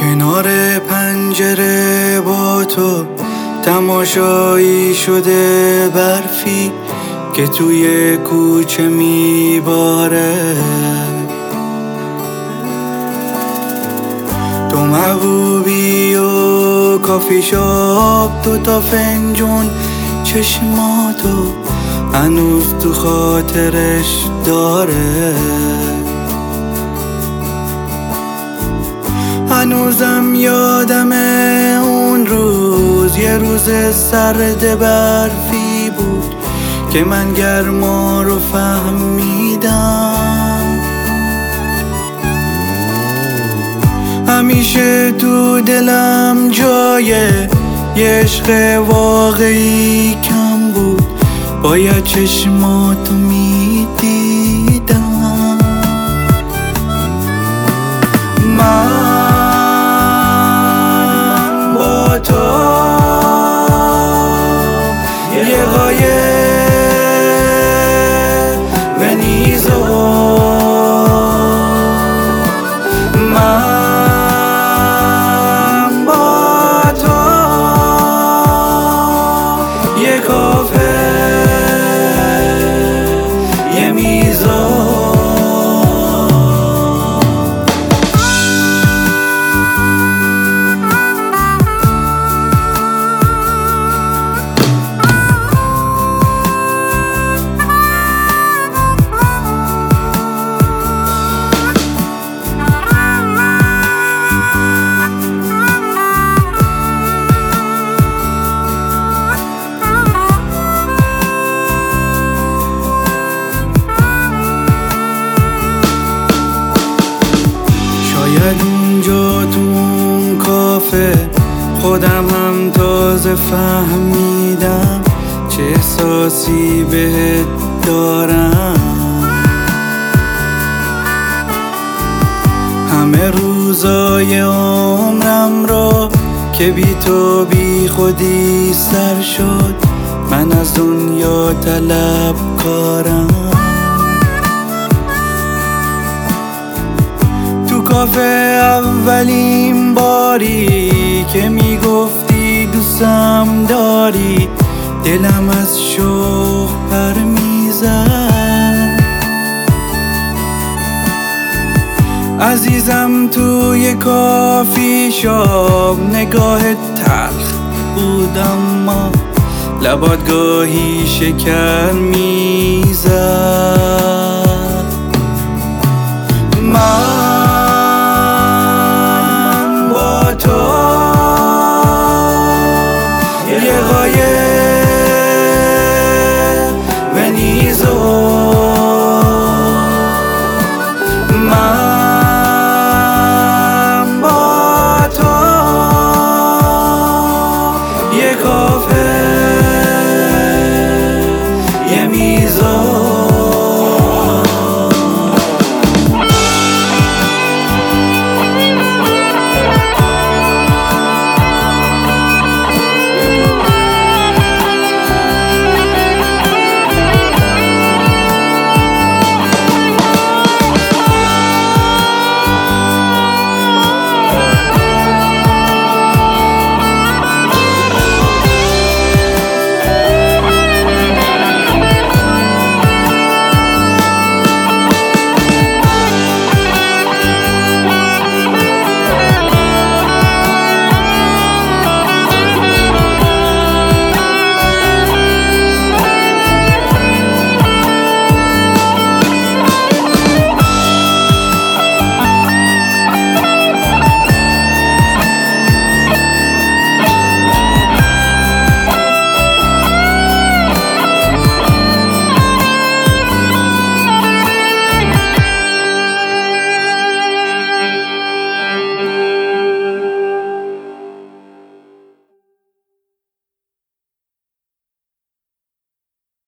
کنار پنجره با تو تماشایی شده برفی که توی کوچه میباره. تو محبوبی و کافی شاپ، 2 فنجون چشماتو هنوز تو خاطرش داره. هنوزم یادمه اون روز، یه روز سرد برفی بود که من گرما رو فهمیدم. همیشه تو دلم جای یه عشق واقعی کم بود، باید چشماتو میدیدم. من با تو یه قایق ونیزو، من با تو یه کافه یه میزو. شاید اونجا تو اون کافه خودم هم تازه فهمیدم چه احساسی بهت دارم. همه روزای عمرم رو که بی تو بی خودی سر شد، من از دنیا طلبکارم. کافه اولین باری که میگفتی دوستم داری، دلم از شوق پر میزد. عزیزم توی کافی شاپ نگاه تلخ بود، اما لبات گاهی شکر میزد.